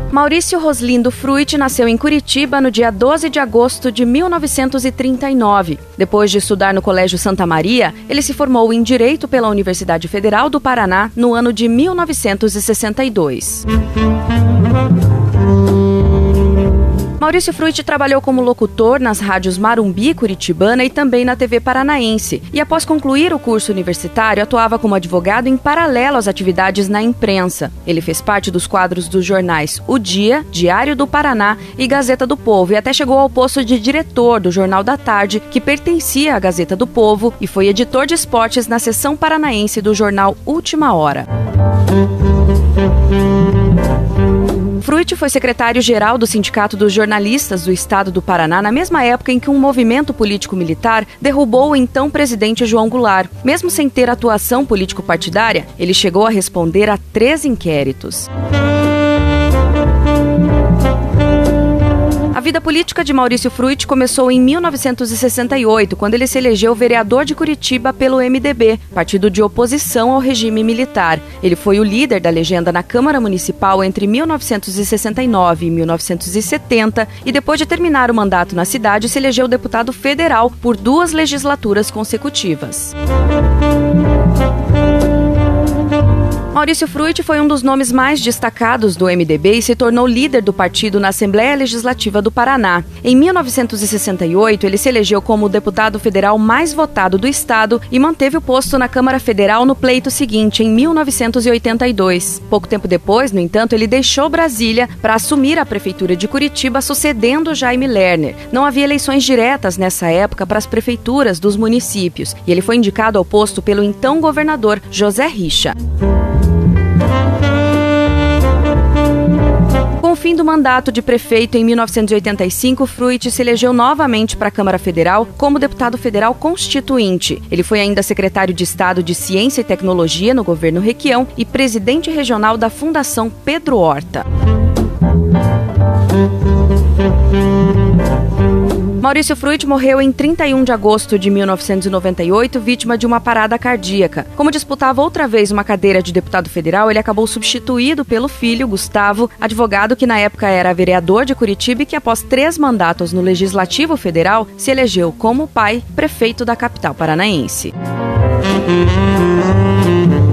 Maurício Roslindo Fruit nasceu em Curitiba no dia 12 de agosto de 1939. Depois de estudar no Colégio Santa Maria, ele se formou em Direito pela Universidade Federal do Paraná no ano de 1962. Maurício Fruit trabalhou como locutor nas rádios Marumbi, Curitibana e também na TV Paranaense. E após concluir o curso universitário, atuava como advogado em paralelo às atividades na imprensa. Ele fez parte dos quadros dos jornais O Dia, Diário do Paraná e Gazeta do Povo e até chegou ao posto de diretor do Jornal da Tarde, que pertencia à Gazeta do Povo, e foi editor de esportes na seção paranaense do jornal Última Hora. Fruit foi secretário-geral do Sindicato dos Jornalistas do Estado do Paraná na mesma época em que um movimento político-militar derrubou o então presidente João Goulart. Mesmo sem ter atuação político-partidária, ele chegou a responder a 3 inquéritos. A vida política de Maurício Fruit começou em 1968, quando ele se elegeu vereador de Curitiba pelo MDB, partido de oposição ao regime militar. Ele foi o líder da legenda na Câmara Municipal entre 1969 e 1970 e, depois de terminar o mandato na cidade, se elegeu deputado federal por 2 legislaturas consecutivas. Maurício Fruit foi um dos nomes mais destacados do MDB e se tornou líder do partido na Assembleia Legislativa do Paraná. Em 1968, ele se elegeu como o deputado federal mais votado do estado e manteve o posto na Câmara Federal no pleito seguinte, em 1982. Pouco tempo depois, no entanto, ele deixou Brasília para assumir a prefeitura de Curitiba, sucedendo Jaime Lerner. Não havia eleições diretas nessa época para as prefeituras dos municípios e ele foi indicado ao posto pelo então governador José Richa. Com o fim do mandato de prefeito em 1985, Fruit se elegeu novamente para a Câmara Federal como deputado federal constituinte. Ele foi ainda secretário de Estado de Ciência e Tecnologia no governo Requião e presidente regional da Fundação Pedro Horta. Maurício Fruit morreu em 31 de agosto de 1998, vítima de uma parada cardíaca. Como disputava outra vez uma cadeira de deputado federal, ele acabou substituído pelo filho, Gustavo, advogado que na época era vereador de Curitiba e que, após 3 mandatos no Legislativo Federal, se elegeu como pai prefeito da capital paranaense.